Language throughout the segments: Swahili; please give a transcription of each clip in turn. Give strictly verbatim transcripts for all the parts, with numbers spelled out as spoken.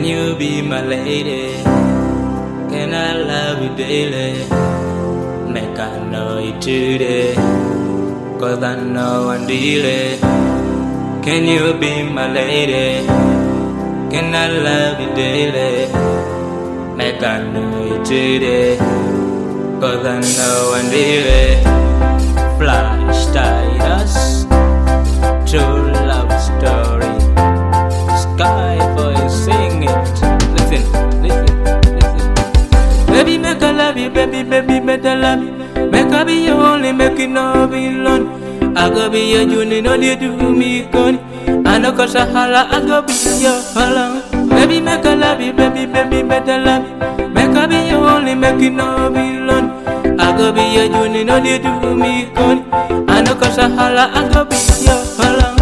Can you be my lady? Can I love you daily? Make I know you today, cause I know I'm dealing. Can you be my lady? Can I love you daily? Make I know you today, cause I know I'm dealing. Flash stars, true love story. Sky boy sing it. Listen, listen, listen. Baby make I love you, baby, baby better love me. Make I be your only, make it no be alone. I go be your junior, no they do me good. I know cause I holla, I go be your holla. Baby make I love you, baby, baby better love me. Make I be your only, make it no be alone. I go be your junior, no they do me good. I know cause I holla, I go be your holla.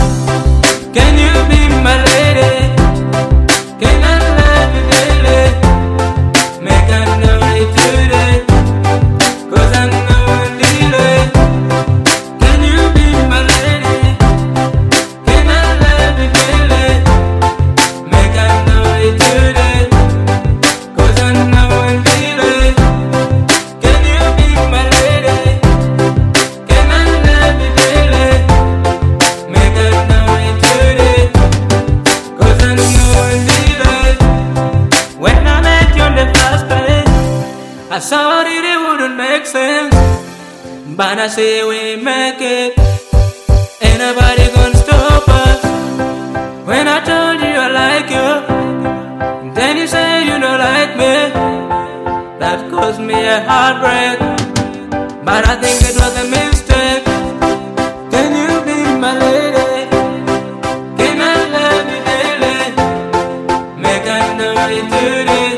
Can you be my lady? Can I love you daily? Make I know it today, cause I know I'm dealing. Can you be my lady? Can I love you daily? Make I know it today, cause I know I'm dealing. Can you be my lady? Can I love you daily? Make I know it today, cause I know I'm dealing. When I met you in the first place, I saw that it wouldn't make sense, but I say we make it. Ain't nobody gonna stop us. When I told you I like you, then you say you don't like me. That caused me a heartbreak, but I think it was a mistake. Can you be my lady? Can I love you daily? Make I know it today,